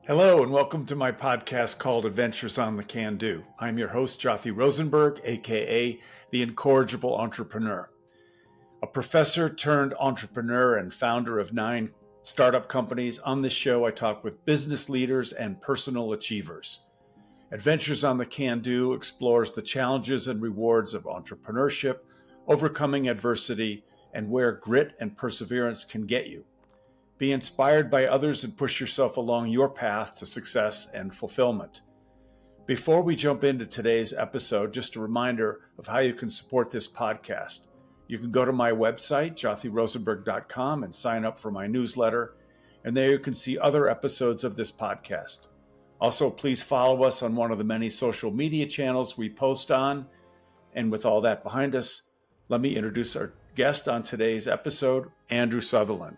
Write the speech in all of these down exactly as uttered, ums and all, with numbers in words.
Hello and welcome to my podcast called Adventures on the Can Do. I'm your host, Jothy Rosenberg, aka the Incorrigible Entrepreneur. A professor turned entrepreneur and founder of nine startup companies. On this show, I talk with business leaders and personal achievers. Adventures on the Can Do explores the challenges and rewards of entrepreneurship, overcoming adversity, and where grit and perseverance can get you. Be inspired by others and push yourself along your path to success and fulfillment. Before we jump into today's episode, just a reminder of how you can support this podcast. You can go to my website, jothy rosenberg dot com, and sign up for my newsletter. And there you can see other episodes of this podcast. Also, please follow us on one of the many social media channels we post on. And with all that behind us, let me introduce our guest on today's episode, Andrew Sutherland.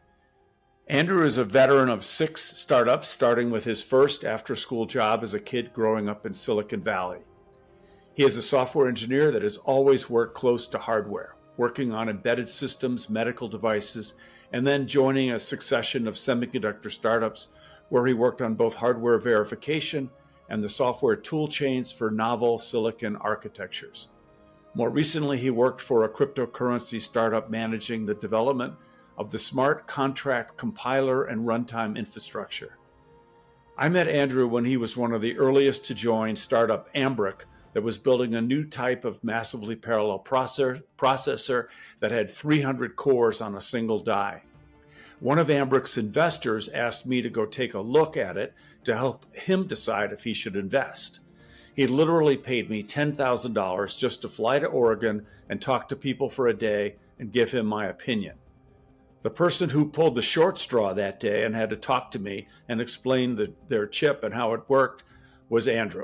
Andrew is a veteran of six startups, starting with his first after-school job as a kid growing up in Silicon Valley. He is a software engineer that has always worked close to hardware, working on embedded systems, medical devices, and then joining a succession of semiconductor startups where he worked on both hardware verification and the software tool chains for novel silicon architectures. More recently, he worked for a cryptocurrency startup managing the development of the smart contract compiler and runtime infrastructure. I met Andrew when he was one of the earliest to join startup Ambric that was building a new type of massively parallel processor, processor that had three hundred cores on a single die. One of Ambric's investors asked me to go take a look at it to help him decide if he should invest. He literally paid me ten thousand dollars just to fly to Oregon and talk to people for a day and give him my opinion. The person who pulled the short straw that day and had to talk to me and explain the, their chip and how it worked was Andrew.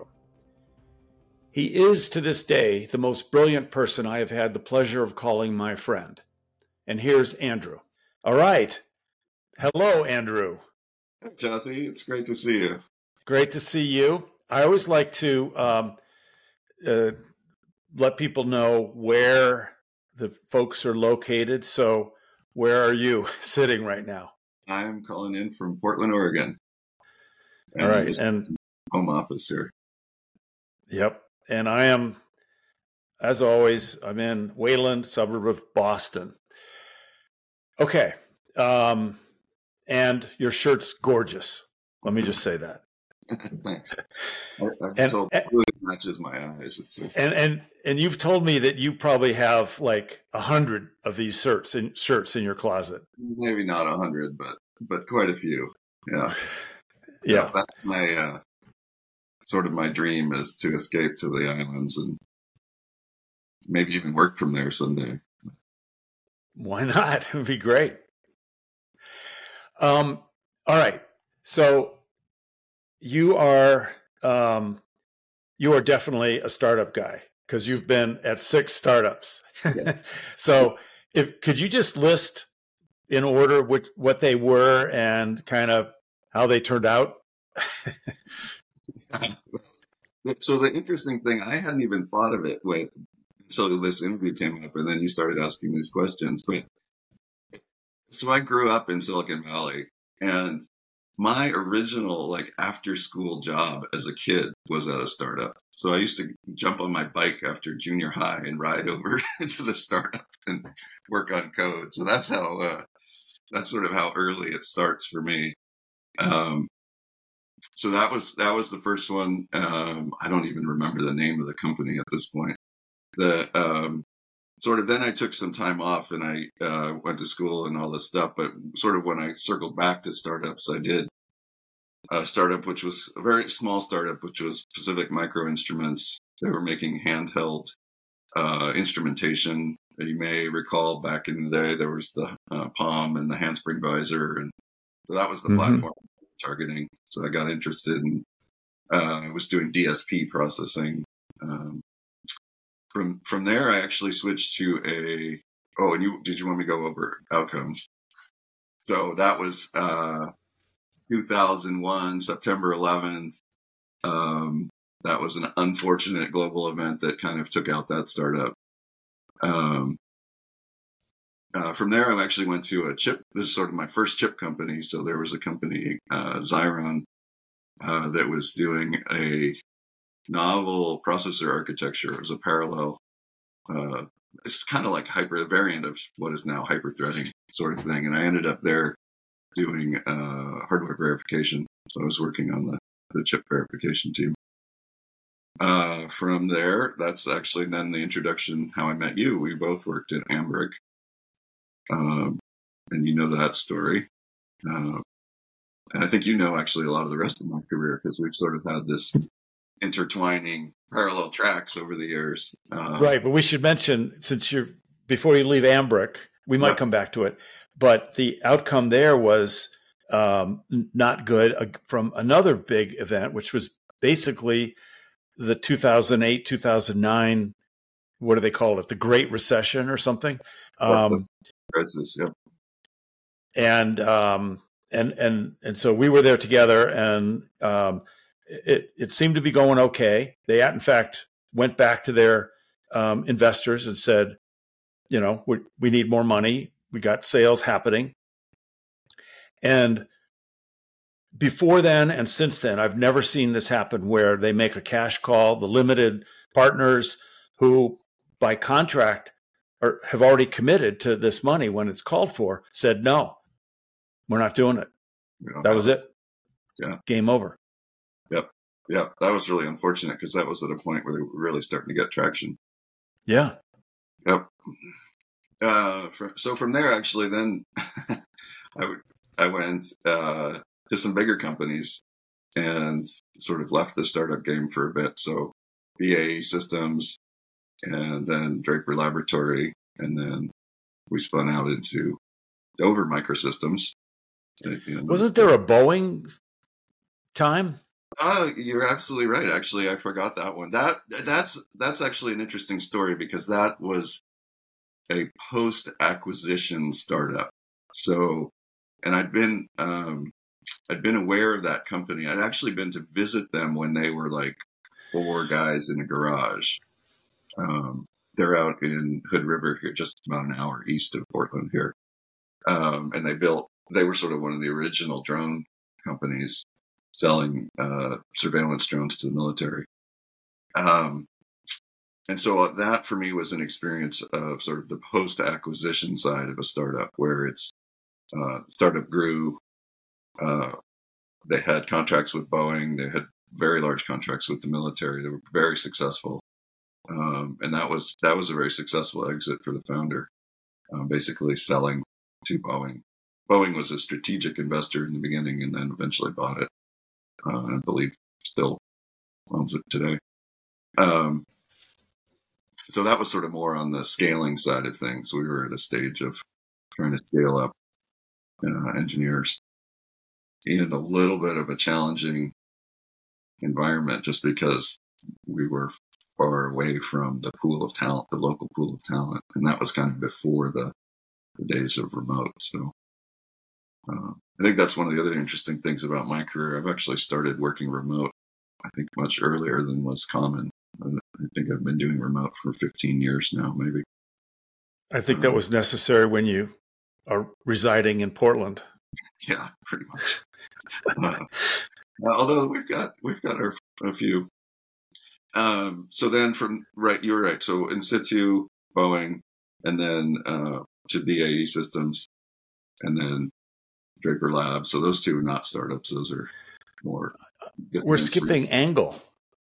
He is, to this day, the most brilliant person I have had the pleasure of calling my friend. And here's Andrew. All right. Hello, Andrew. Hey, Jothy. It's great to see you. Great to see you. I always like to um, uh, let people know where the folks are located. So where are you sitting right now? I'm calling in from Portland, Oregon. And All right. And home office here. Yep. And I am, as always, I'm in Wayland, suburb of Boston. Okay. Um, and your shirt's gorgeous. Let me just say that. Thanks. I, I've and, told and, it really matches my eyes. It's a, and and and you've told me that you probably have like a hundred of these shirts in shirts in your closet. Maybe not a hundred, but but quite a few. Yeah. Yeah. yeah that's my uh, sort of my dream is to escape to the islands and maybe even work from there someday. Why not? It would be great. Um. All right. So. You are um, you are definitely a startup guy because you've been at six startups. Yeah. So, if could you just list in order which, what they were and kind of how they turned out? So the interesting thing, I hadn't even thought of it when, until this interview came up, and then you started asking these questions. But so I grew up in Silicon Valley, and my original like after school job as a kid was at a startup. So I used to jump on my bike after junior high and ride over to the startup and work on code. So that's how, uh, that's sort of how early it starts for me. Um, so that was, that was the first one. Um, I don't even remember the name of the company at this point. The, um, sort of then I took some time off and I uh, went to school and all this stuff. But sort of when I circled back to startups, I did a startup, which was a very small startup, which was Pacific Micro Instruments. They were making handheld uh, instrumentation. You may recall back in the day, there was the uh, Palm and the Handspring Visor. And so that was the mm-hmm. platform targeting. So I got interested in, uh, I was doing D S P processing. Um, From from there, I actually switched to a, oh, and you, did you want me to go over outcomes? So that was uh, two thousand one, September eleventh. Um, that was an unfortunate global event that kind of took out that startup. Um, uh, from there, I actually went to a chip, this is sort of my first chip company. So there was a company, uh, Xiron, uh, that was doing a novel processor architecture. It was a parallel. Uh, it's kind of like hyper a variant of what is now hyper-threading sort of thing. And I ended up there doing uh, hardware verification. So I was working on the, the chip verification team. Uh, from there, that's actually then the introduction, how I met you. We both worked at Ambrick. Um, and you know that story. Uh, and I think you know actually a lot of the rest of my career because we've sort of had this intertwining parallel tracks over the years. Uh, right. But we should mention, since you're, before you leave Ambrick, we might yeah. come back to it, but the outcome there was um, not good uh, from another big event, which was basically the two thousand eight, two thousand nine, what do they call it? The Great Recession or something. Um, crisis, yeah. And, um, and, and, and so we were there together, and um, it, it seemed to be going okay. They, in fact, went back to their um, investors and said, you know, we, we need more money. We got sales happening. And before then and since then, I've never seen this happen where they make a cash call. The limited partners who, by contract, or have already committed to this money when it's called for, said, no, we're not doing it. That was it. Yeah. Game over. Yep. Yep. That was really unfortunate because that was at a point where they were really starting to get traction. Yeah. Yep. Uh, for, so from there, actually, then I, I went uh, to some bigger companies and sort of left the startup game for a bit. So B A E Systems, and then Draper Laboratory, and then we spun out into Dover Microsystems. And, Wasn't there a Boeing time? Oh, you're absolutely right. Actually, I forgot that one. That that's that's actually an interesting story because that was a post-acquisition startup. So, and I'd been um, I'd been aware of that company. I'd actually been to visit them when they were like four guys in a garage. Um, they're out in Hood River here, just about an hour east of Portland here. Um, and they built, they were sort of one of the original drone companies selling uh, surveillance drones to the military. Um, and so that for me was an experience of sort of the post-acquisition side of a startup where it's, uh, startup grew, uh, they had contracts with Boeing, they had very large contracts with the military, they were very successful. Um, and that was, that was a very successful exit for the founder, um, basically selling to Boeing. Boeing was a strategic investor in the beginning and then eventually bought it. Uh, I believe still owns it today. Um, so that was sort of more on the scaling side of things. We were at a stage of trying to scale up uh, engineers in a little bit of a challenging environment just because we were far away from the pool of talent, the local pool of talent. And that was kind of before the, the days of remote. So uh, I think that's one of the other interesting things about my career. I've actually started working remote, I think, much earlier than was common. I think I've been doing remote for fifteen years now, maybe. I think um, that was necessary when you are residing in Portland. Yeah, pretty much. uh, although we've got we've got our a few. Um, so then from right, you were right. So in situ, Boeing, and then uh, to B A E Systems, and then Draper Labs. So those two are not startups; those are more. We're skipping Angle.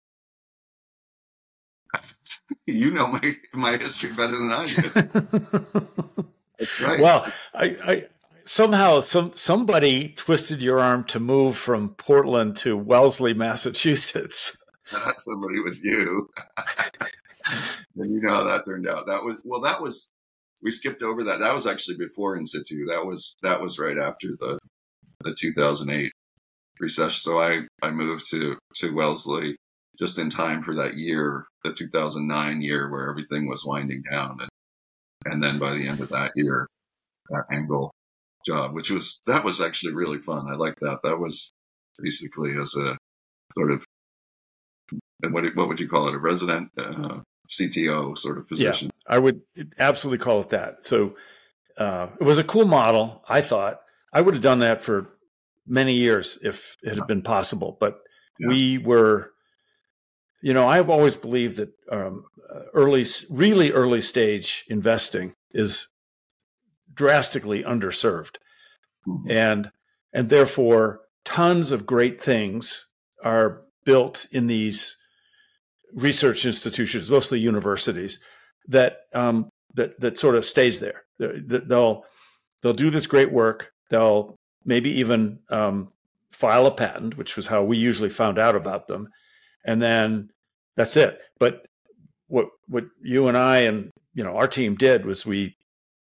You know my my history better than I do. That's right. Well, I, I somehow some somebody twisted your arm to move from Portland to Wellesley, Massachusetts. That somebody was you. And you know how that turned out. That was well. That was we skipped over that. That was actually before In Situ. That was that was right after the the two thousand eight recession. So I I moved to to Wellesley just in time for that year, the two thousand nine year where everything was winding down. And, and then by the end of that year, that Angle job, which was, that was actually really fun. I liked that. That was basically as a sort of, what, what would you call it? A resident uh, C T O sort of position. Yeah, I would absolutely call it that. So uh, it was a cool model, I thought. I would have done that for many years if it had been possible, but Yeah. We were, you know, I've always believed that um, early, really early stage investing is drastically underserved. Mhm. And, and therefore tons of great things are built in these research institutions, mostly universities, that um, that that sort of stays there. They'll they'll do this great work. They'll maybe even um, file a patent, which was how we usually found out about them, and then that's it. But what what you and I and you know our team did was we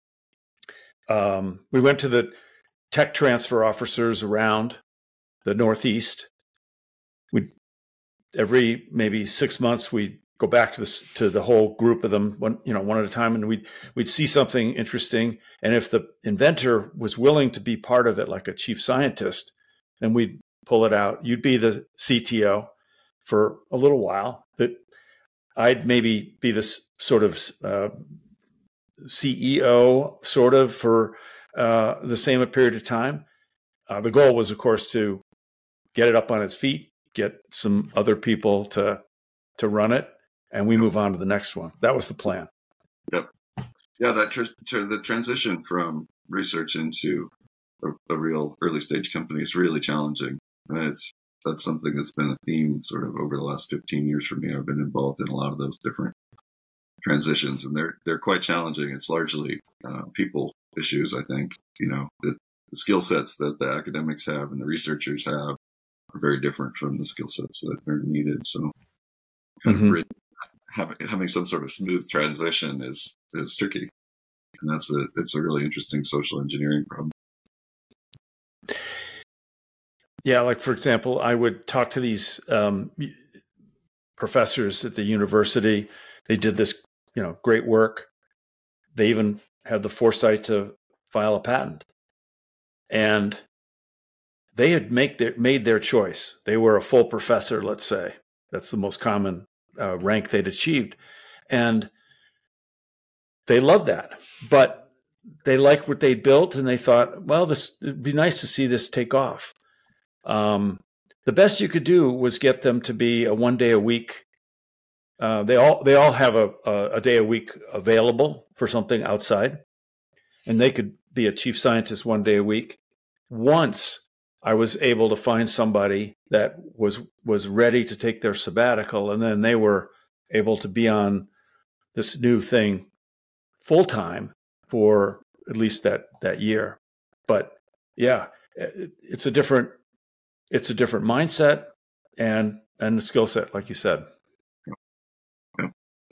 um, we went to the tech transfer officers around the Northeast. We every maybe six months we go back to this to the whole group of them one you know one at a time, and we'd we'd see something interesting, and if the inventor was willing to be part of it like a chief scientist, then we'd pull it out. You'd be the C T O for a little while, that I'd maybe be this sort of uh, C E O sort of for uh, the same period of time. Uh, the goal was, of course, to get it up on its feet, get some other people to to run it, and we move on to the next one. That was the plan. Yep. Yeah, that tr- tr- the transition from research into a, a real early stage company is really challenging. And it's that's something that's been a theme sort of over the last fifteen years for me. I've been involved in a lot of those different transitions, and they're they're quite challenging. It's largely uh, people issues, I think. You know, the, the skill sets that the academics have and the researchers have are very different from the skill sets that are needed. So, kind Mm-hmm. of bridge, having having some sort of smooth transition is is tricky, and that's a it's a really interesting social engineering problem. Yeah, like for example, I would talk to these um, professors at the university. They did this, you know, great work. They even had the foresight to file a patent, and they had make their, made their choice. They were a full professor, let's say. That's the most common uh, rank they'd achieved, and they loved that. But they liked what they built, and they thought, well, this it'd be nice to see this take off. Um, the best you could do was get them to be a one day a week. Uh, they all they all have a, a, a day a week available for something outside, and they could be a chief scientist one day a week. Once I was able to find somebody that was was ready to take their sabbatical, and then they were able to be on this new thing full time for at least that that year. But yeah, it, it's a different it's a different mindset and and the skill set, like you said. Yeah.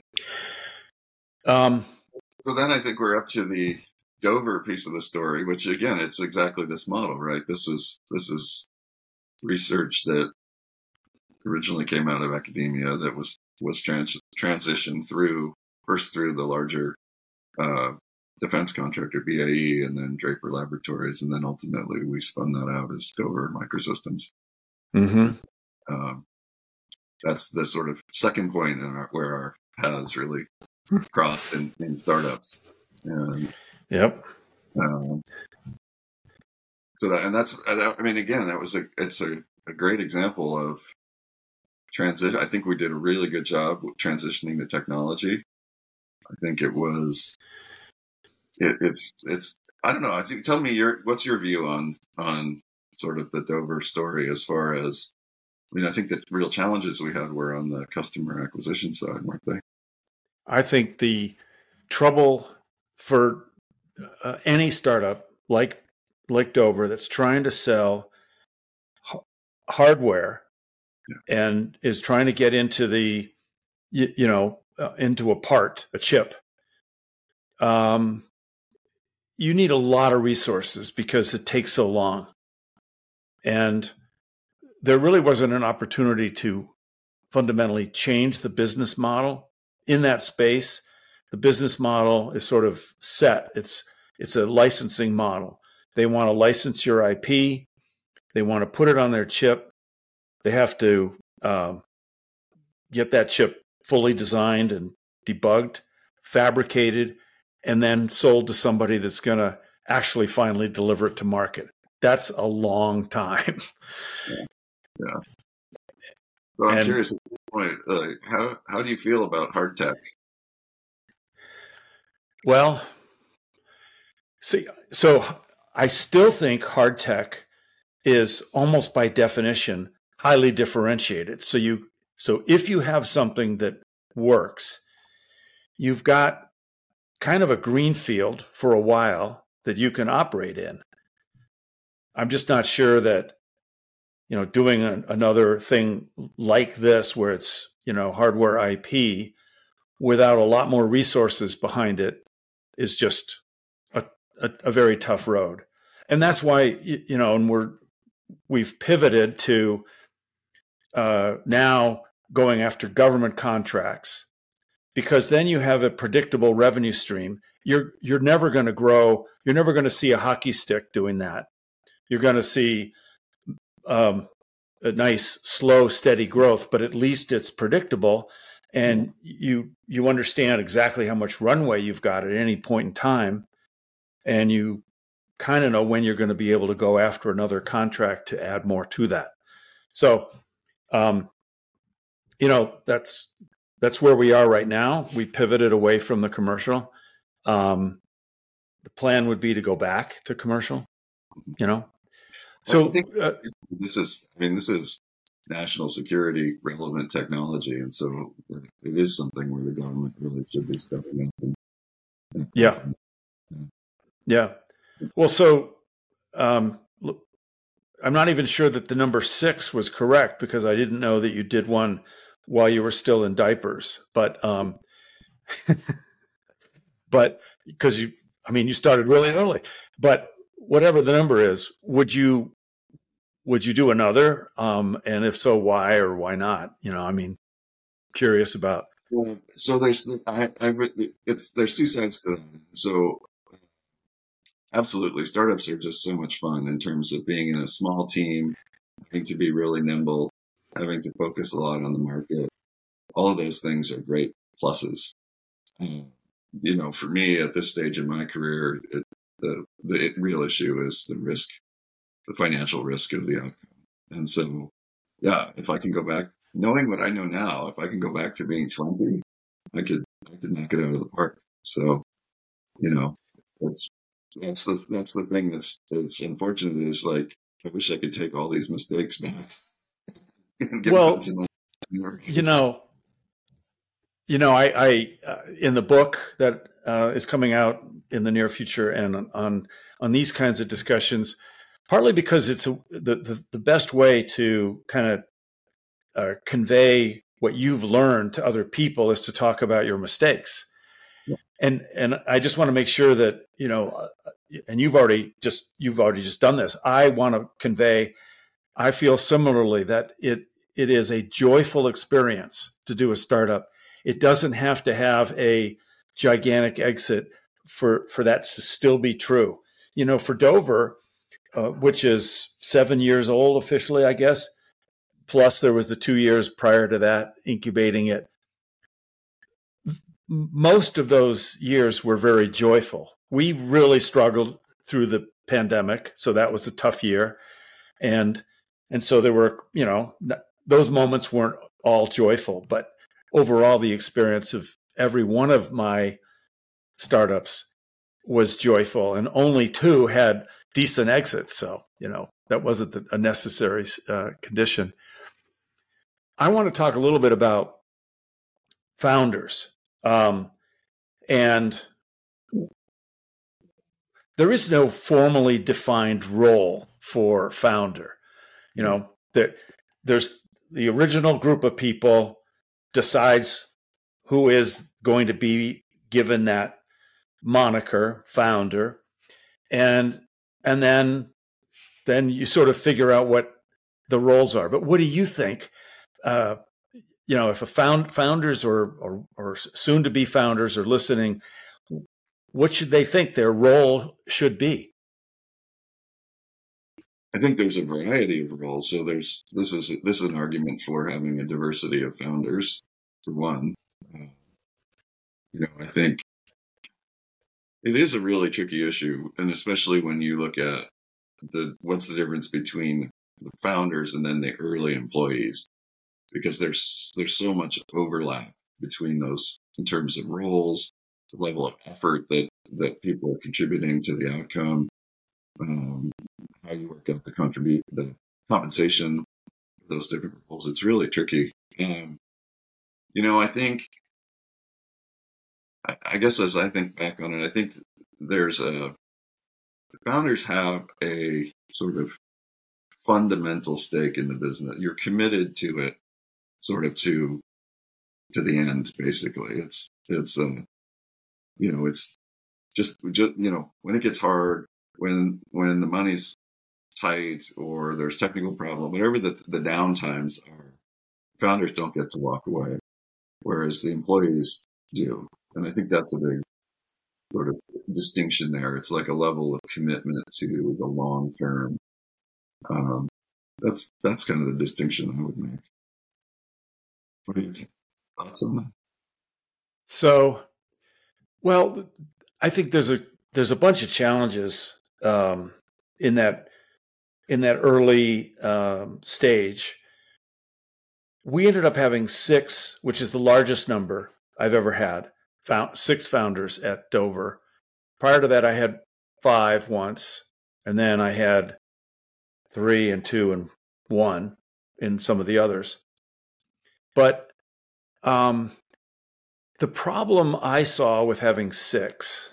Um, So then I think we're up to the Dover piece of the story, which again, it's exactly this model, right? This was this is research that originally came out of academia that was was trans- transitioned through first through the larger uh, defense contractor B A E, and then Draper Laboratories, and then ultimately we spun that out as Dover Microsystems. mm-hmm. Um, that's the sort of second point in our, where our paths really crossed in, in startups. And, Yep. um, so that, and that's, I mean, again, that was a, it's a, a great example of transition. I think we did a really good job with transitioning the technology. I think it was, it, it's, it's, I don't know. Tell me your, what's your view on, on sort of the Dover story as far as, I mean, I think the real challenges we had were on the customer acquisition side, weren't they? I think the trouble for uh, any startup like like Dover that's trying to sell h- hardware Yeah. and is trying to get into the you, you know uh, into a part, a chip. Um, you need a lot of resources because it takes so long, and there really wasn't an opportunity to fundamentally change the business model in that space. The business model is sort of set. It's it's a licensing model. They want to license your I P. They want to put it on their chip. They have to um, get that chip fully designed and debugged, fabricated, and then sold to somebody that's going to actually finally deliver it to market. That's a long time. Yeah. Yeah. So I'm And curious at this point, uh, how how do you feel about hard tech? well, see, so I still think hard tech is almost by definition highly differentiated. So you so if you have something that works, you've got kind of a green field for a while that you can operate in. I'm just not sure that, you know, doing a, another thing like this where it's, you know, hardware I P without a lot more resources behind it is just a, a, a very tough road. And that's why, you know, and we're, we've pivoted to uh, now going after government contracts, because then you have a predictable revenue stream. You're, you're never going to grow. You're never going to see a hockey stick doing that. You're going to see um, a nice, slow, steady growth, but at least it's predictable. And you you understand exactly how much runway you've got at any point in time, and you kind of know when you're going to be able to go after another contract to add more to that. So, um, you know, that's that's where we are right now. We pivoted away from the commercial. Um, the plan would be to go back to commercial. You know, I so think uh, this is, I mean, this is national security relevant technology, and so it is something where the government really should be stepping up. And, and yeah, yeah. Well, so um, look, I'm not even sure that the number six was correct, because I didn't know that you did one while you were still in diapers. But um, but because you, I mean, you started really early. But whatever the number is, would you would you do another? Um, and if so, why or why not? You know, I mean, curious about. Well, so there's, I, I, it's, there's two sides to that. So absolutely, startups are just so much fun in terms of being in a small team, having to be really nimble, having to focus a lot on the market. All of those things are great pluses. Um, you know, for me at this stage in my career, it, the the real issue is the risk, the financial risk of the outcome. And so, yeah, if I can go back, knowing what I know now, if I can go back to being twenty, I could I could knock it out of the park. So, you know, that's that's the that's the thing that's that's unfortunate, is like, I wish I could take all these mistakes back and give them Well, to my you know, you know, I, I uh, in the book that uh, is coming out in the near future, and on on these kinds of discussions, partly because it's a, the, the the best way to kind of uh, convey what you've learned to other people is to talk about your mistakes. And and I just want to make sure that, you know, uh, and you've already just you've already just done this. I want to convey, I feel similarly that it it is a joyful experience to do a startup. It doesn't have to have a gigantic exit for for that to still be true. You know, for Dover, uh, which is seven years old officially, I guess, plus there was the two years prior to that incubating it. Most of those years were very joyful. We really struggled through the pandemic, so that was a tough year. And and so there were, you know, those moments weren't all joyful, but overall the experience of every one of my startups was joyful, and only two had decent exits. So, you know, that wasn't the, a necessary uh, condition. I want to talk a little bit about founders. Um, and there is no formally defined role for founder. You know, there, there's the original group of people decides who is going to be given that moniker, founder, and and then then you sort of figure out what the roles are. But what do you think? Uh, you know, if a found founders or, or or soon to be founders are listening, what should they think their role should be? I think there's a variety of roles. So there's this is this is an argument for having a diversity of founders, for one. Uh, you know, I think it is a really tricky issue, and especially when you look at the what's the difference between the founders and then the early employees. because there's there's so much overlap between those in terms of roles, the level of effort that that people are contributing to the outcome, um, how you work out the contribute the compensation, those different roles. It's really tricky. Um, you know, I think, I, I guess as I think back on it, I think there's a the founders have a sort of fundamental stake in the business. You're committed to it, sort of to to the end. Basically, it's it's uh, you know it's just just you know when it gets hard, when when the money's tight or there's technical problem, whatever the the downtimes are, founders don't get to walk away, whereas the employees do. And I think that's a big sort of distinction there. It's like a level of commitment to the long term. Um, that's that's kind of the distinction I would make. What do you think? Thoughts on that? So, well, I think there's a there's a bunch of challenges um, in that in that early um, stage. We ended up having six, which is the largest number I've ever had, found six founders at Dover. Prior to that, I had five once, and then I had three and two and one in some of the others. But um, the problem I saw with having six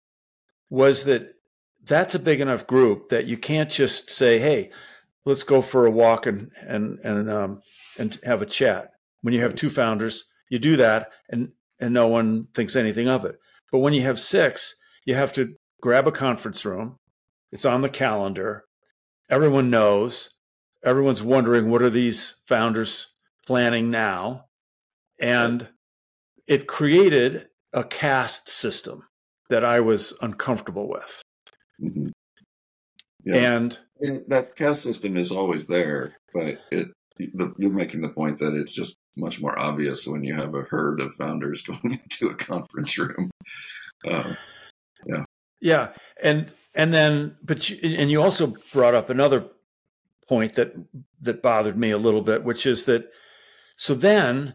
was that that's a big enough group that you can't just say, "Hey, let's go for a walk and and and um, and have a chat." When you have two founders, you do that, and and no one thinks anything of it. But when you have six, you have to grab a conference room. It's on the calendar. Everyone knows. Everyone's wondering, what are these founders planning now? And it created a caste system that I was uncomfortable with. Mm-hmm. Yeah. And that caste system is always there, but it the, you're making the point that it's just much more obvious when you have a herd of founders going into a conference room. Um, yeah. Yeah. And, and then, but, you, and you also brought up another point that, that bothered me a little bit, which is that, so then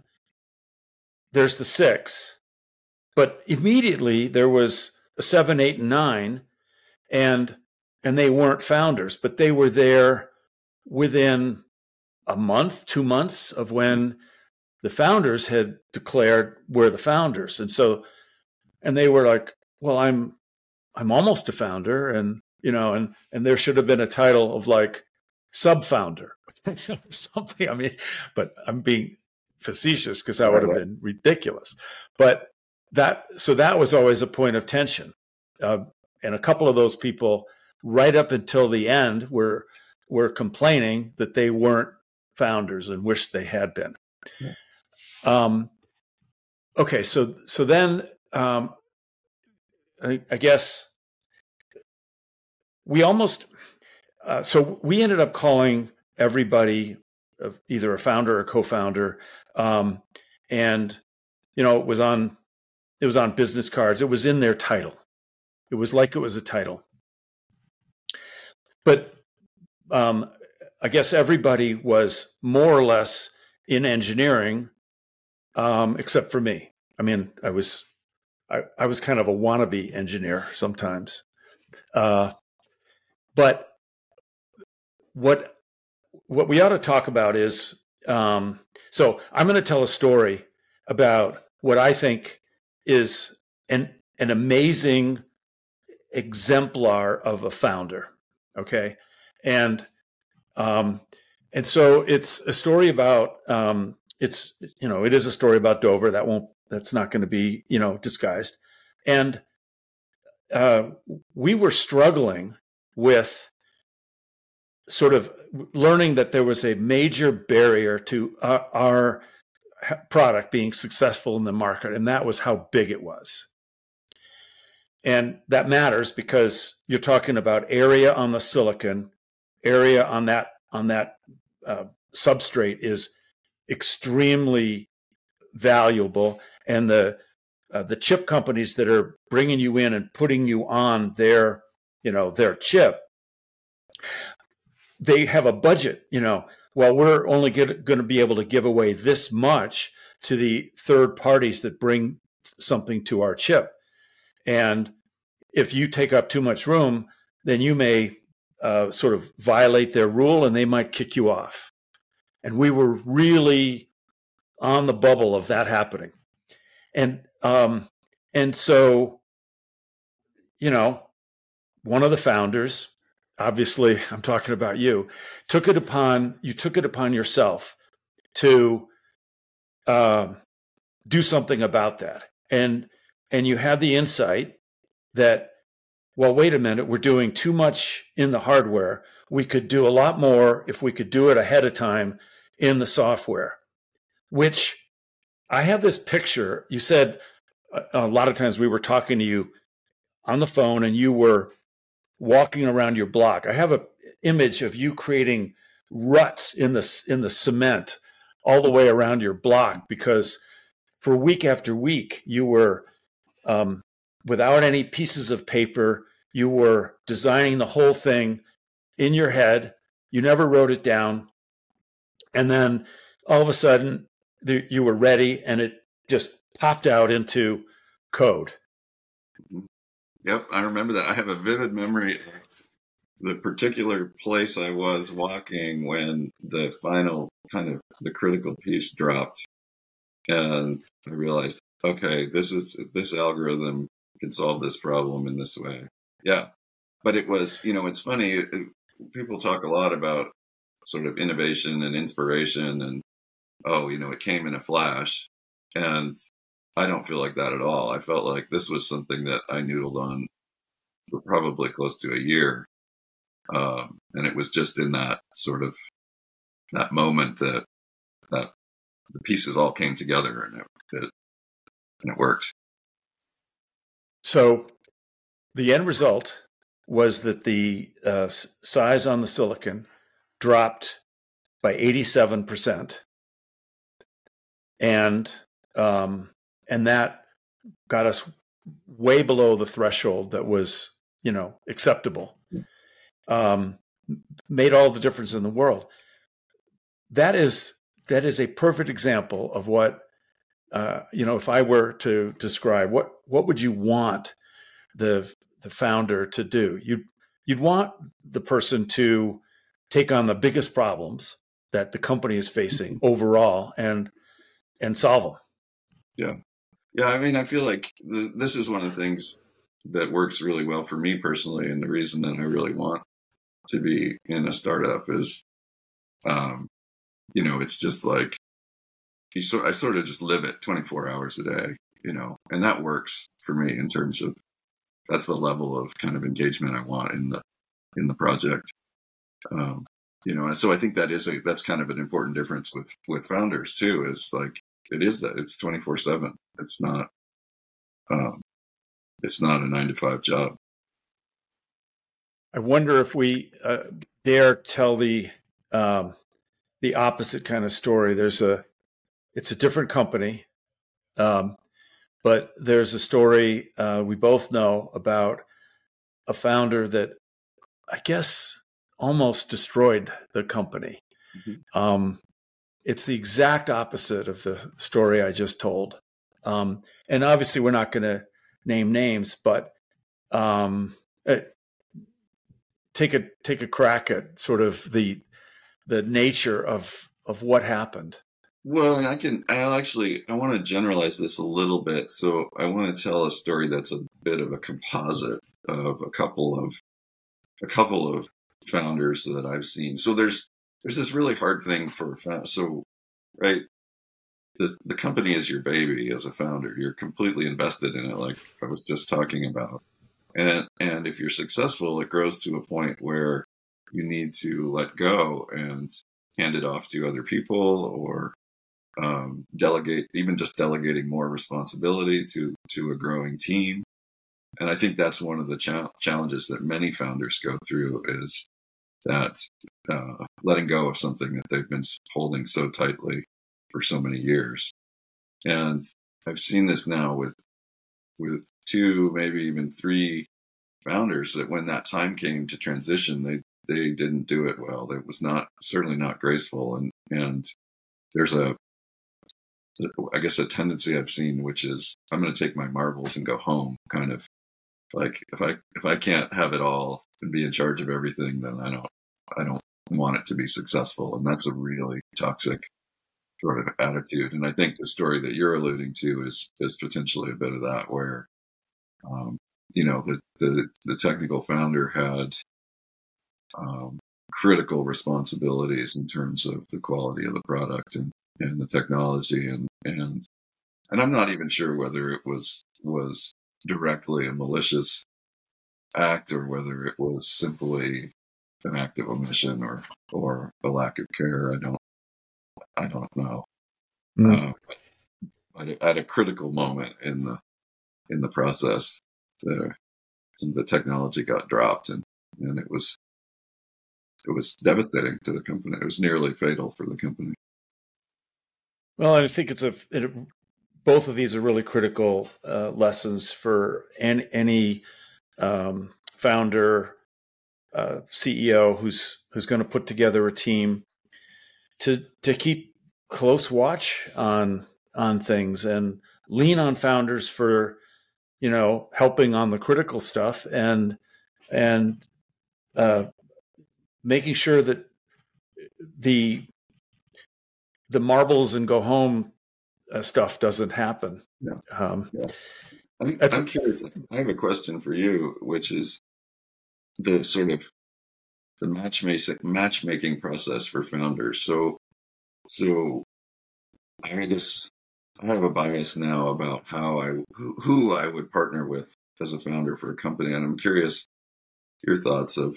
there's the six, but immediately there was a seven, eight, and nine, and, and they weren't founders, but they were there within a month, two months of when the founders had declared we're the founders. And so, and they were like, well, I'm, I'm almost a founder. And, you know, and, and there should have been a title of like sub-founder or something. I mean, but I'm being facetious because that would have been ridiculous. But that, so that was always a point of tension. Uh, and a couple of those people right up until the end were, were complaining that they weren't founders and wished they had been. Yeah. Um, okay. So, so then, um, I, I guess we almost, uh, so we ended up calling everybody uh, either a founder or co-founder. Um, and, you know, it was on, it was on business cards. It was in their title. It was like it was a title. But um, I guess everybody was more or less in engineering, um, except for me. I mean, I was, I, I was kind of a wannabe engineer sometimes. Uh, but what, what we ought to talk about is, um, so I'm going to tell a story about what I think is an, an amazing exemplar of a founder. Okay. And, um, and so it's a story about, um, it's, you know, it is a story about Dover. That won't, that's not going to be, you know, disguised. And, uh, we were struggling with sort of learning that there was a major barrier to our, our product being successful in the market. And that was how big it was. And that matters because you're talking about area on the silicon, area on that, on that uh, substrate is extremely valuable. And the, uh, the chip companies that are bringing you in and putting you on their, you know, their chip, they have a budget, you know, well, we're only going to be able to give away this much to the third parties that bring something to our chip. And if you take up too much room, then you may uh, sort of violate their rule and they might kick you off. And we were really on the bubble of that happening. And um, and so, you know, one of the founders, obviously I'm talking about you, took it upon, you took it upon yourself to uh, do something about that. And and you had the insight that, well, wait a minute, we're doing too much in the hardware. We could do a lot more if we could do it ahead of time in the software, which I have this picture. You said a, a lot of times we were talking to you on the phone and you were walking around your block. I have an image of you creating ruts in the, in the cement all the way around your block, because for week after week, you were, um, without any pieces of paper, you were designing the whole thing in your head. You never wrote it down. And then all of a sudden the, you were ready and it just popped out into code. Yep, I remember that. I have a vivid memory of the particular place I was walking when the final kind of the critical piece dropped. And I realized, okay, this is this algorithm can solve this problem in this way. Yeah. But it was, you know, it's funny. It, it, people talk a lot about sort of innovation and inspiration and, oh, you know, it came in a flash. And I don't feel like that at all. I felt like this was something that I noodled on for probably close to a year. Um, and it was just in that sort of that moment that that the pieces all came together and it, it and it worked. So the end result was that the uh, size on the silicon dropped by eighty-seven percent. And um, and that got us way below the threshold that was, you know, acceptable. Um, made all the difference in the world. That is that is a perfect example of what, uh, you know, if I were to describe what what would you want the the founder to do? You'd you'd want the person to take on the biggest problems that the company is facing overall and and solve them. Yeah. Yeah. I mean, I feel like the, this is one of the things that works really well for me personally. And the reason that I really want to be in a startup is, um, you know, it's just like, you sort, I sort of just live it twenty-four hours a day, you know, and that works for me in terms of, that's the level of kind of engagement I want in the, in the project. Um, you know, and so I think that is a, that's kind of an important difference with, with founders too, is like, it is that it's twenty-four seven. It's not, um, it's not a nine to five job. I wonder if we uh, dare tell the, um, the opposite kind of story. There's a, it's a different company. Um, but there's a story uh, we both know about a founder that I guess almost destroyed the company. Mm-hmm. Um, it's the exact opposite of the story I just told. Um, and obviously we're not going to name names, but um, it, take a take a crack at sort of the the nature of of what happened. Well, I can, I'll actually, I want to generalize this a little bit. So I want to tell a story that's a bit of a composite of a couple of, a couple of founders that I've seen. So there's, there's this really hard thing for, so, right. The, the company is your baby as a founder. You're completely invested in it. Like I was just talking about. And, and if you're successful, it grows to a point where you need to let go and hand it off to other people or, Um, delegate, even just delegating more responsibility to, to a growing team. And I think that's one of the cha- challenges that many founders go through is that uh, letting go of something that they've been holding so tightly for so many years. And I've seen this now with, with two, maybe even three founders that when that time came to transition, they, they didn't do it well. It was not certainly not graceful, and and there's a I guess a tendency I've seen, which is I'm going to take my marbles and go home, kind of like if I if I can't have it all and be in charge of everything, then I don't I don't want it to be successful, and that's a really toxic sort of attitude. And I think the story that you're alluding to is is potentially a bit of that, where um, you know the, the the technical founder had um, critical responsibilities in terms of the quality of the product and, and the technology, and and and I'm not even sure whether it was was directly a malicious act or whether it was simply an act of omission or or a lack of care. I don't I don't know. Mm. Uh, but at a critical moment in the in the process, the some of the technology got dropped, and, and it was it was devastating to the company. It was nearly fatal for the company. Well, I think it's a it, both of these are really critical uh, lessons for any, any um, founder, uh, C E O who's who's going to put together a team to to keep close watch on on things and lean on founders for, you know, helping on the critical stuff, and and uh, making sure that the the marbles and go home uh, stuff doesn't happen. Yeah. Um, yeah. I'm, I'm curious. I have a question for you, which is the sort of the matchmaking matchmaking process for founders. So, so I guess I have a bias now about how I who, who I would partner with as a founder for a company, and I'm curious your thoughts of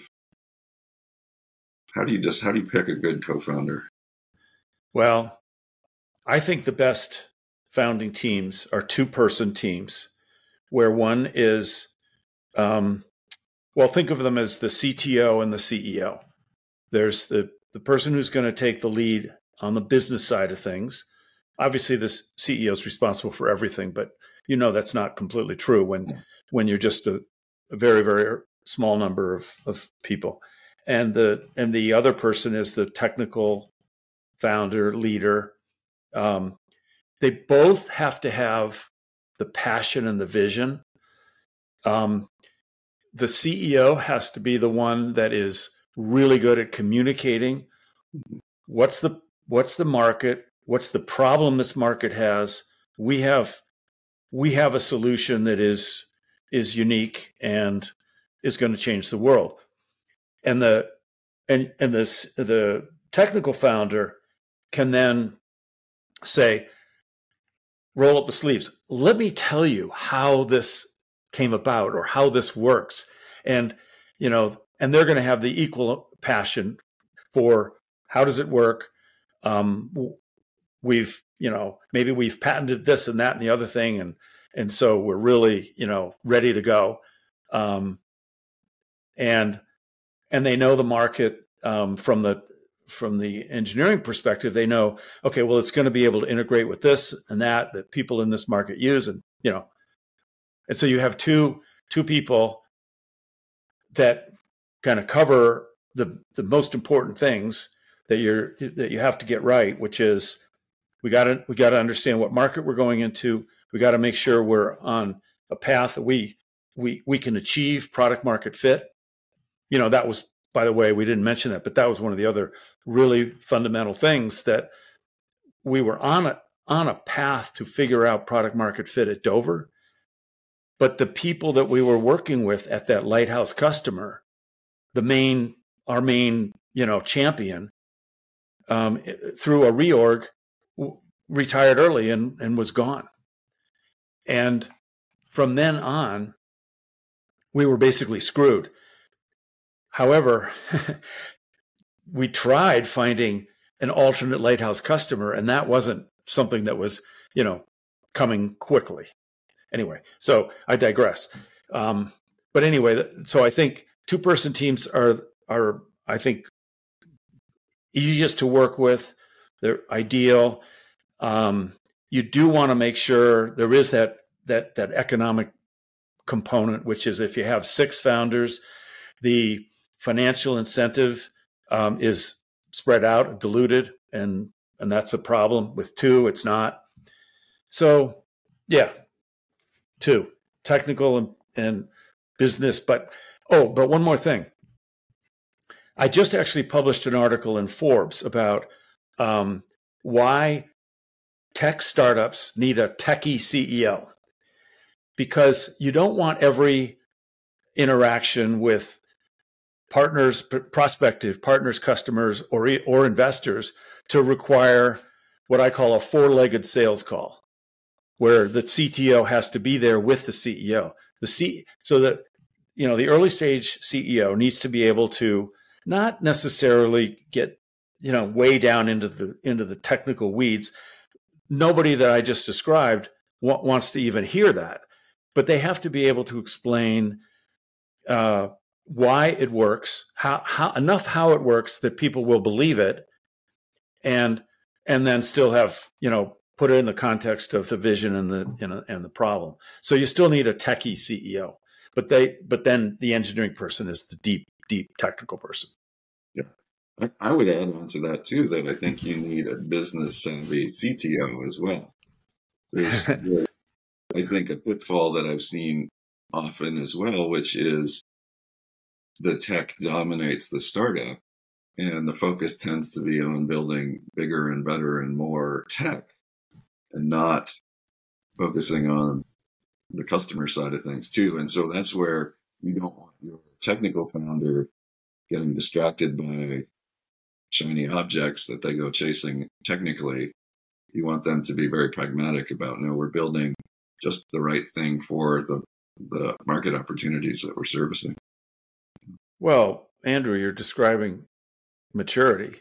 how do you just how do you pick a good co-founder? Well, I think the best founding teams are two-person teams, where one is, um, well, think of them as the C T O and the C E O. There's the the person who's going to take the lead on the business side of things. Obviously, the C E O is responsible for everything, but you know that's not completely true when when you're just a, a very, very small number of, of people. And the and the other person is the technical founder, leader. Um, they both have to have the passion and the vision. Um, the C E O has to be the one that is really good at communicating. What's the what's the market? What's the problem this market has? We have we have a solution that is is unique and is going to change the world. And the and and the the technical founder can then say, roll up the sleeves. Let me tell you how this came about or how this works. And, you know, and they're going to have the equal passion for how does it work? Um, we've, you know, maybe we've patented this and that and the other thing. And, and so we're really, you know, ready to go. Um, and, and they know the market um, from the, from the engineering perspective. They know, okay, well, it's going to be able to integrate with this and that, that people in this market use. And, you know, and so you have two, two people that kind of cover the, the most important things that you're, that you have to get right, which is we got to, we got to understand what market we're going into. We got to make sure we're on a path that we, we, we can achieve product market fit. You know, that was, by the way, we didn't mention that, but that was one of the other really fundamental things that we were on a, on a path to figure out product market fit at Dover. But the people that we were working with at that lighthouse customer, the main, our main, you know, champion, um, through a reorg, w- retired early and, and was gone. And from then on, we were basically screwed. However, we tried finding an alternate lighthouse customer, and that wasn't something that was, you know, coming quickly. Anyway, so I digress. Um, but anyway, so I think two-person teams are are I think easiest to work with. They're ideal. Um, you do want to make sure there is that that that economic component, which is if you have six founders, the financial incentive um, is spread out, diluted, and and that's a problem. With two, it's not. So, yeah, two, technical and, and business. But oh, but one more thing. I just actually published an article in Forbes about um, why tech startups need a techie C E O, because you don't want every interaction with partners, prospective partners, customers, or or investors to require what I call a four-legged sales call, where the C T O has to be there with the C E O. The C so that you know the early stage C E O needs to be able to not necessarily get you know way down into the into the technical weeds. Nobody that I just described wa- wants to even hear that, but they have to be able to explain uh, why it works, how, how enough how it works that people will believe it, and and then still have you know put it in the context of the vision and the you know, and the problem. So you still need a techie C E O, but they but then the engineering person is the deep deep technical person. Yeah. I, I would add on to that too that I think you need a business savvy C T O as well. There's, I think, a pitfall that I've seen often as well, which is the tech dominates the startup, and the focus tends to be on building bigger and better and more tech, and not focusing on the customer side of things too. And so that's where you don't want your technical founder getting distracted by shiny objects that they go chasing technically. You want them to be very pragmatic about, no, we're building just the right thing for the the market opportunities that we're servicing. Well, Andrew, you're describing maturity.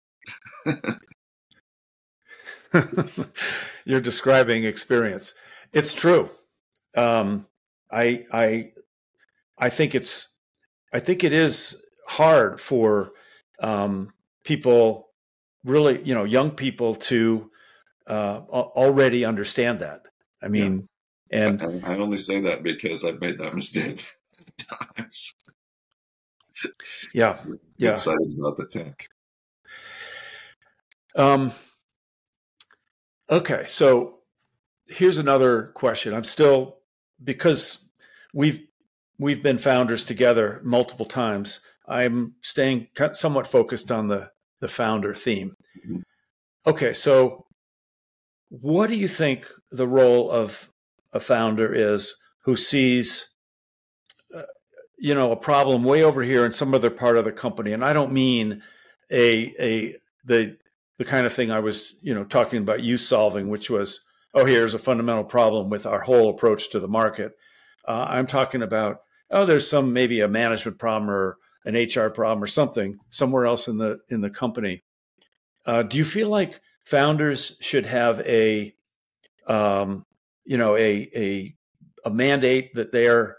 You're describing experience. It's true. Um, I I I think it's I think it is hard for um, people, really, you know, young people to uh, already understand that. I mean, yeah. and I, I only say that because I've made that mistake times. Yeah, yeah. Excited about the tech. Um. Okay, so here's another question. I'm still, because we've we've been founders together multiple times, I'm staying somewhat focused on the the founder theme. Mm-hmm. Okay, so what do you think the role of a founder is who sees uh, you know a problem way over here in some other part of the company? And I don't mean a a the the kind of thing I was you know talking about you solving, which was, oh, here's a fundamental problem with our whole approach to the market. Uh, I'm talking about, oh, there's some, maybe a management problem or an H R problem or something somewhere else in the in the company. Uh, do you feel like founders should have a, um, you know, a a a mandate that they're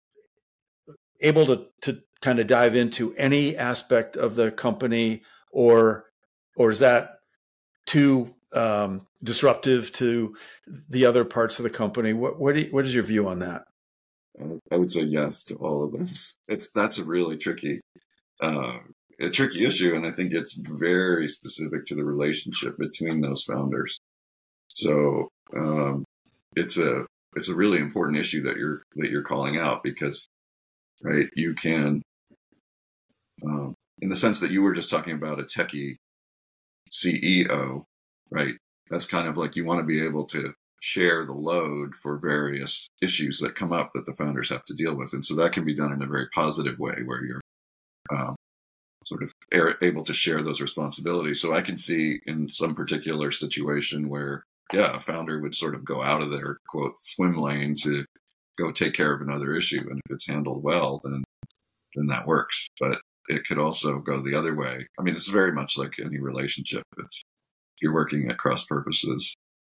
able to to kind of dive into any aspect of the company, or or is that too um, disruptive to the other parts of the company? What what, do you, what is your view on that? I would say yes to all of this. It's that's a really tricky, uh, a tricky issue, and I think it's very specific to the relationship between those founders. So um, it's a it's a really important issue that you're that you're calling out, because right, you can, um, in the sense that you were just talking about a techie C E O, right? That's kind of like you want to be able to share the load for various issues that come up that the founders have to deal with. And so that can be done in a very positive way, where you're um, sort of able to share those responsibilities. So I can see in some particular situation where, yeah, a founder would sort of go out of their, quote, swim lane to go take care of another issue. And if it's handled well, then then that works. But it could also go the other way. I mean, it's very much like any relationship. It's you're working at cross purposes.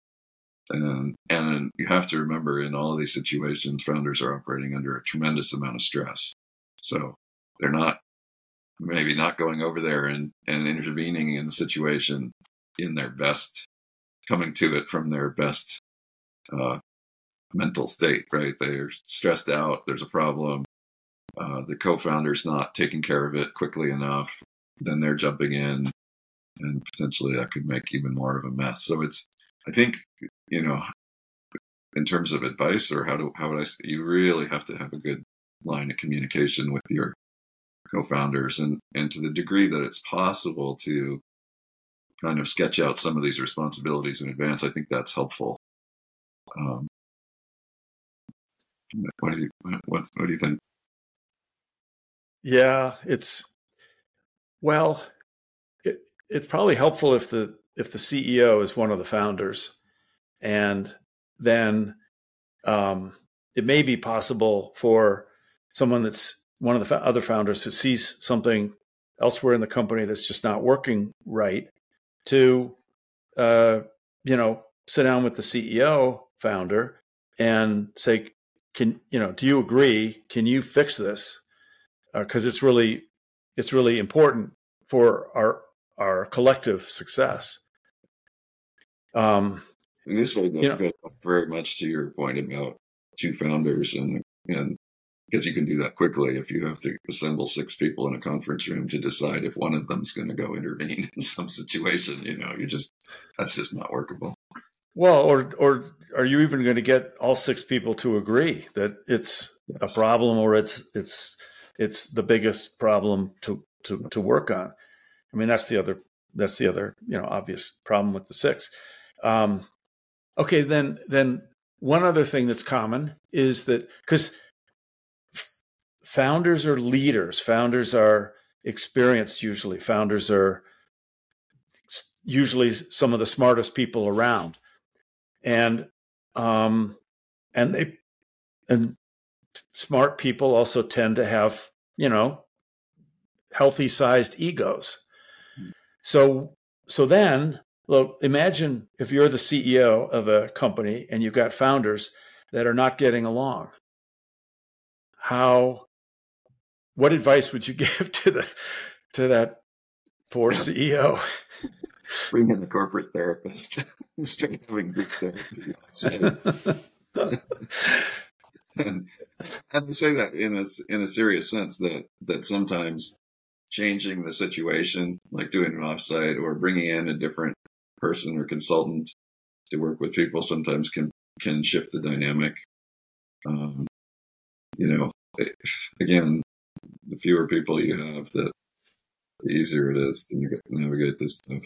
And and you have to remember, in all of these situations, founders are operating under a tremendous amount of stress. So they're not maybe not going over there and, and intervening in the situation in their best, coming to it from their best uh, mental state, right? They're stressed out. There's a problem. uh, the co-founder's not taking care of it quickly enough, then they're jumping in, and potentially that could make even more of a mess. So it's, I think, you know, in terms of advice, or how do how would I say, you really have to have a good line of communication with your co-founders, and and to the degree that it's possible to kind of sketch out some of these responsibilities in advance, I think that's helpful. Um, what do you what, what do you think? Yeah, it's well, it, it's probably helpful if the if the C E O is one of the founders, and then um, it may be possible for someone that's one of the other founders who sees something elsewhere in the company that's just not working right to, uh, you know, sit down with the C E O founder and say, can, you know, do you agree? Can you fix this? Because uh, it's really, it's really important for our, our collective success. Um, And this way, you know, goes very much to your point about two founders, and and because you can do that quickly if you have to assemble six people in a conference room to decide if one of them's going to go intervene in some situation. You know, you just that's just not workable. Well, or or are you even going to get all six people to agree that it's yes. a problem, or it's it's it's the biggest problem to to to work on? I mean, that's the other that's the other you know obvious problem with the six. Um, okay, then then one other thing that's common is that because f- founders are leaders, founders are experienced. Usually, founders are usually some of the smartest people around. And um, and they and smart people also tend to have, you know, healthy sized egos. So so then, look, imagine if you're the C E O of a company and you've got founders that are not getting along. How what advice would you give to the to that poor C E O? Bring in the corporate therapist. Start having group therapy. and, and I say that in a in a serious sense, that that sometimes changing the situation, like doing an offsite or bringing in a different person or consultant to work with people, sometimes can can shift the dynamic. Um, you know, it, again, the fewer people you have, the, the easier it is to navigate this stuff.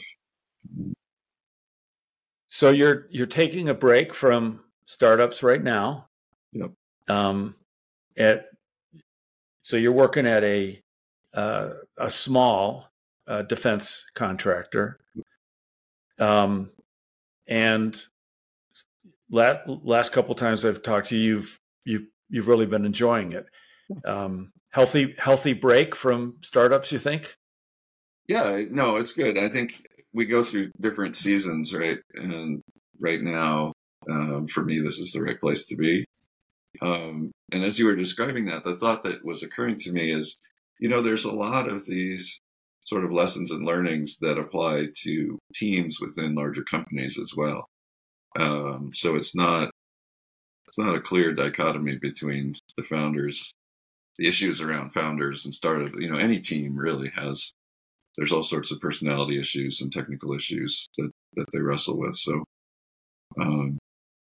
So you're you're taking a break from startups right now. Yep. Um, at so you're working at a uh, a small uh, defense contractor, um, and la- last couple times I've talked to you, you've you've you've really been enjoying it. Um, healthy healthy break from startups, you think? Yeah, no, it's good. I think we go through different seasons, right? And right now, um, for me, this is the right place to be. Um, and as you were describing that, the thought that was occurring to me is, you know, there's a lot of these sort of lessons and learnings that apply to teams within larger companies as well. Um, so it's not it's not a clear dichotomy between the founders, the issues around founders and startup. You know, any team really has. There's all sorts of personality issues and technical issues that, that they wrestle with. So, um,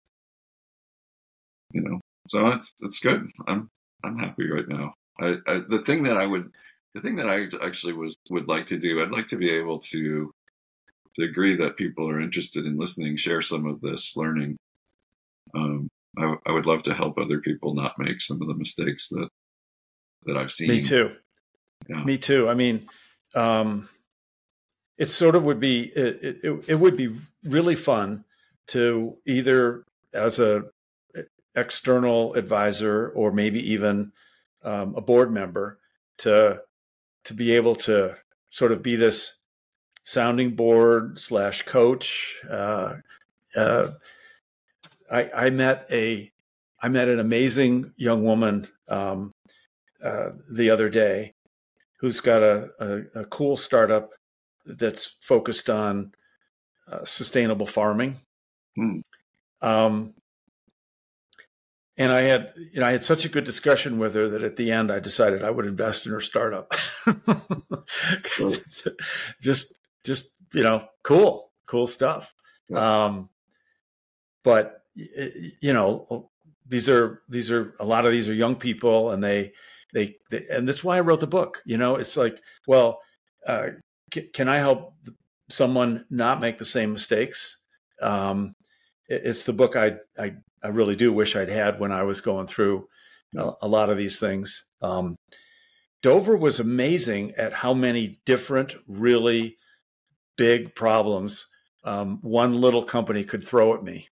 you know, so it's it's good. I'm I'm happy right now. I, I the thing that I would the thing that I actually was would like to do, I'd like to be able to to agree that people are interested in listening, share some of this learning. Um, I, I would love to help other people not make some of the mistakes that that I've seen. Me too. Yeah. Me too. I mean, um, it sort of would be it, it, it would be really fun to either as a external advisor or maybe even um, a board member to to be able to sort of be this sounding board slash coach. Uh, uh, I, I met a I met an amazing young woman um, uh, the other day who's got a, a, a cool startup that's focused on uh, sustainable farming. Mm. Um, And I had, you know, I had such a good discussion with her that at the end I decided I would invest in her startup. Because it's just, just, you know, cool, cool stuff. Yeah. Um, but, you know, these are, these are, a lot of these are young people, and they, they, they and that's why I wrote the book. You know, it's like, well, uh, c- can I help someone not make the same mistakes? Um, it, it's the book I, I, I really do wish I'd had when I was going through a, a lot of these things. Um, Dover was amazing at how many different, really big problems um, one little company could throw at me.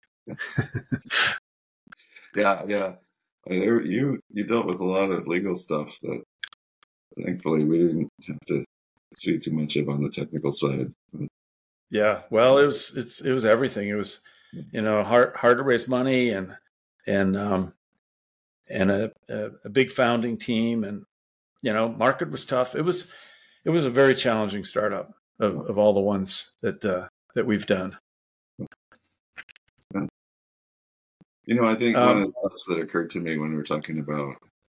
yeah, yeah. There, you you dealt with a lot of legal stuff that thankfully we didn't have to see too much of on the technical side. Yeah, well, it was it's it was everything. It was, you know, hard hard to raise money, and and um, and a, a, a big founding team, and you know, market was tough. It was it was a very challenging startup of, of all the ones that uh, that we've done. You know, I think um, one of the thoughts that occurred to me when we were talking about,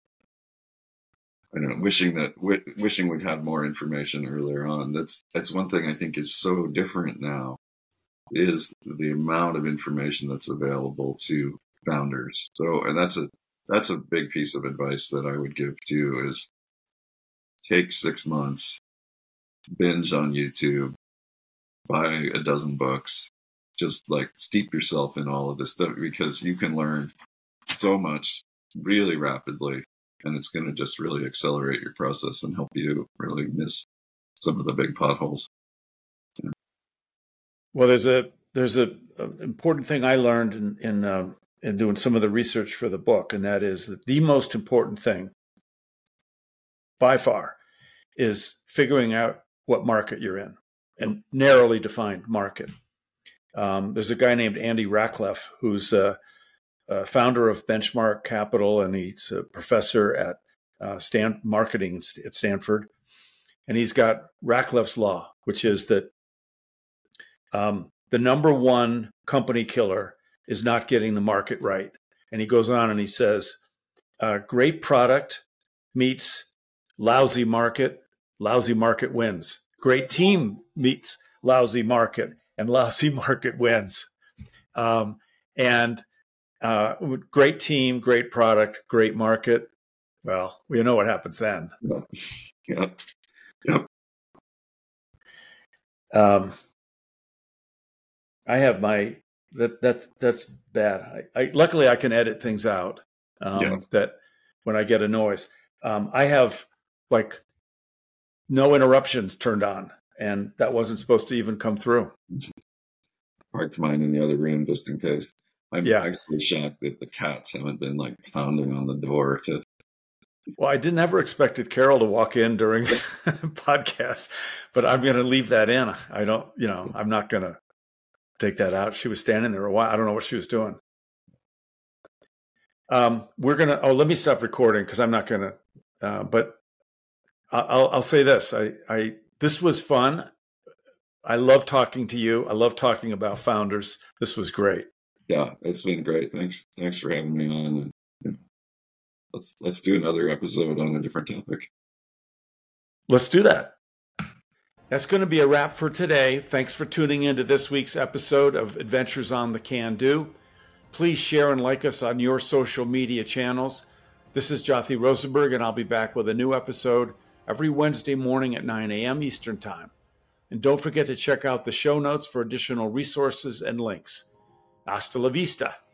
I don't know, wishing that w- wishing we'd had more information earlier on. That's that's one thing I think is so different now, is the amount of information that's available to founders. So, and that's a that's a big piece of advice that I would give too, is take six months, binge on YouTube, buy a dozen books, just like steep yourself in all of this stuff, because you can learn so much really rapidly, and it's going to just really accelerate your process and help you really miss some of the big potholes. Yeah. Well, there's a there's a, a important thing I learned in in, uh, in doing some of the research for the book, and that is that the most important thing by far is figuring out what market you're in, and narrowly defined market. Um, there's a guy named Andy Rachleff who's a, a founder of Benchmark Capital, and he's a professor at uh, Stan- marketing at Stanford. And he's got Rachleff's law, which is that um, the number one company killer is not getting the market right. And he goes on and he says, uh, great product meets lousy market, lousy market wins. Great team meets lousy market, and lousy market wins. Um, and uh, great team, great product, great market. Well, we know what happens then. Yep. Yep. Yep. Um, I have my that that that's bad. I, I luckily I can edit things out. Um, yeah. That when I get a noise, um, I have like no interruptions turned on, and that wasn't supposed to even come through. Parked mine in the other room just in case. I'm yeah. actually shocked that the cats haven't been like pounding on the door to. Well, I didn't ever expected Carol to walk in during the podcast, but I'm going to leave that in. I don't, you know, I'm not going to take that out. She was standing there a while. I don't know what she was doing. Um, we're going to, oh, let me stop recording because I'm not going to, uh, but I'll, I'll say this. I, I, this was fun. I love talking to you. I love talking about founders. This was great. Yeah, it's been great. Thanks. Thanks for having me on. And, you know, let's, let's do another episode on a different topic. Let's do that. That's going to be a wrap for today. Thanks for tuning in to this week's episode of Adventures on the Can Do. Please share and like us on your social media channels. This is Jothy Rosenberg, and I'll be back with a new episode every Wednesday morning at nine a.m. Eastern Time. And don't forget to check out the show notes for additional resources and links. Hasta la vista.